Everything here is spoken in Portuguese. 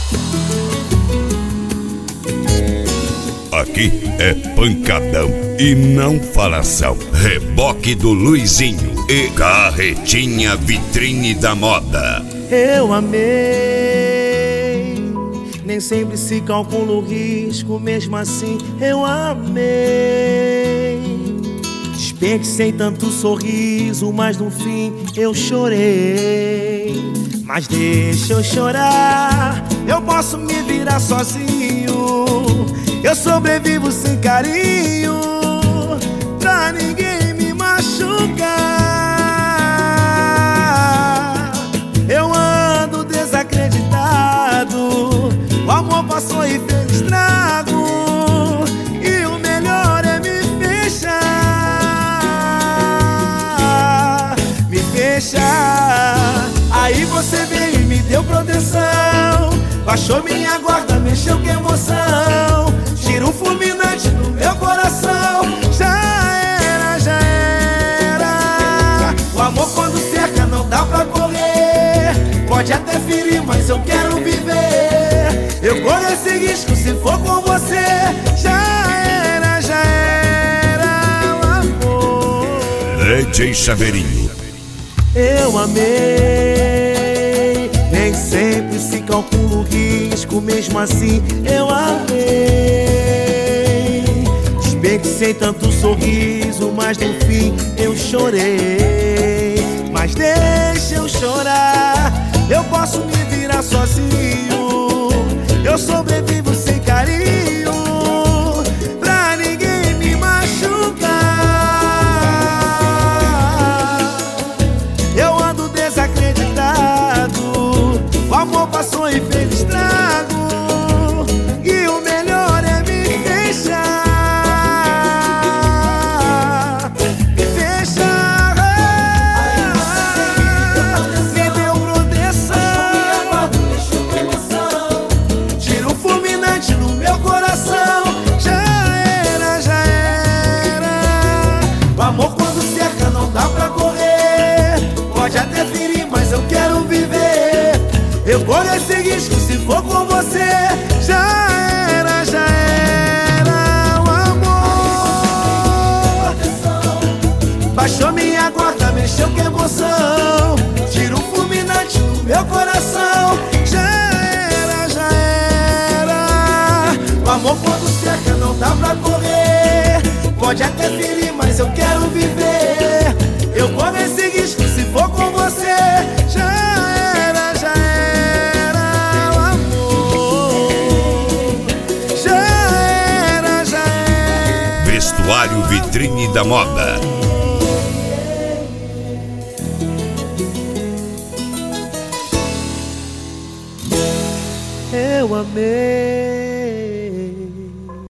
Aqui é pancadão e não falação. Reboque do Luizinho e Carretinha Vitrine da Moda. Eu amei, nem sempre se calcula o risco, mesmo assim eu amei. Desperdicei tanto sorriso, mas no fim eu chorei. Mas deixa eu chorar, eu posso me virar sozinho. Eu sobrevivo sem carinho, pra ninguém me machucar. Eu ando desacreditado, o amor passou e fez estrago, e o melhor é me fechar. Me fechar. Aí você veio e me deu proteção, baixou minha guarda, mexeu com emoção, tiro fulminante no meu coração. Já era, já era. O amor quando cerca não dá pra correr, pode até ferir, mas eu quero viver. Eu corro esse risco se for com você. Já era, já era o amor. DJ Chaveirinho. Eu amei, nem sempre se calcula o risco, mesmo assim eu amei. Desperdicei tanto sorriso, mas no fim eu chorei. Mas deixa eu chorar, eu posso me virar sozinho. Eu sobrevivo sem carinho, pra ninguém me machucar. Eu ando desacreditado, o amor passou e fez estrago, e o melhor é me fechar. Me fechar. Me deu proteção, tiro fulminante no meu coração. Já era, já era. O amor quando cerca não dá pra correr, pode até ferir, mas eu quero viver. Eu corro esse risco se for com você. Já era, já era o amor. Baixou minha guarda, mexeu com emoção, tiro fulminante no meu coração. Já era, já era. O amor quando cerca não dá pra correr, pode até ferir, mas eu quero viver. Eu corro esse risco se for com você. Já era, já era o amor. Já era, já era. Vestuário Vitrine da Moda. Eu amei,